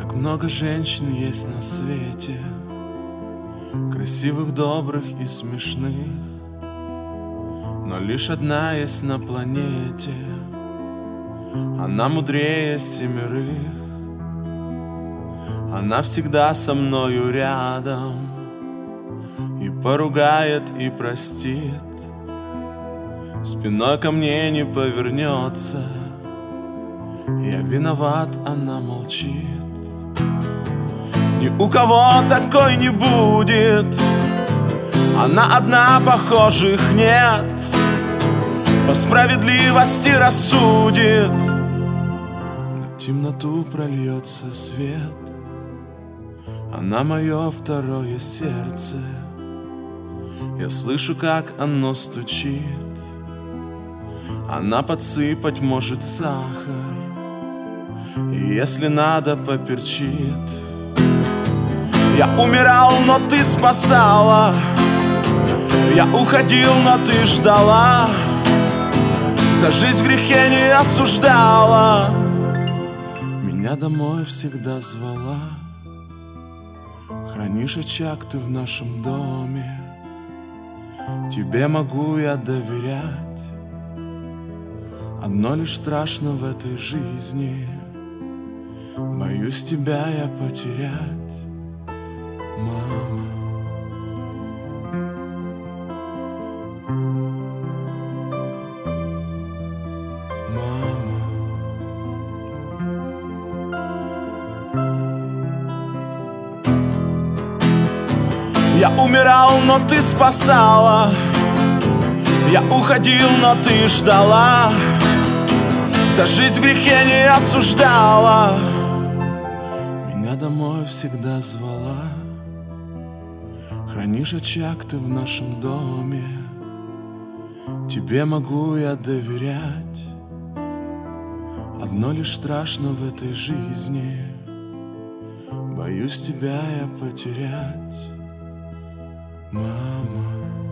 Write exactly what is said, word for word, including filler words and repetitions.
Как много женщин есть на свете, красивых, добрых и смешных, но лишь одна есть на планете, она мудрее семерых. Она всегда со мною рядом, и поругает, и простит, спиной ко мне не повернется. Я виноват, она молчит. Ни у кого такой не будет, она одна, похожих нет. По справедливости рассудит, на темноту прольется свет. Она мое второе сердце, я слышу, как оно стучит. Она подсыпать может сахар, и если надо, поперчит. Я умирал, но ты спасала, я уходил, но ты ждала, за жизнь в грехе не осуждала, меня домой всегда звала. Хранишь очаг ты в нашем доме, тебе могу я доверять. Одно лишь страшно в этой жизни, боюсь тебя я потерять, мама. Мама. Я умирал, но ты спасала, я уходил, но ты ждала, за жизнь в грехе не осуждала, меня домой всегда звала. Хранишь очаг ты в нашем доме, тебе могу я доверять. Одно лишь страшно в этой жизни, боюсь тебя я потерять, мама.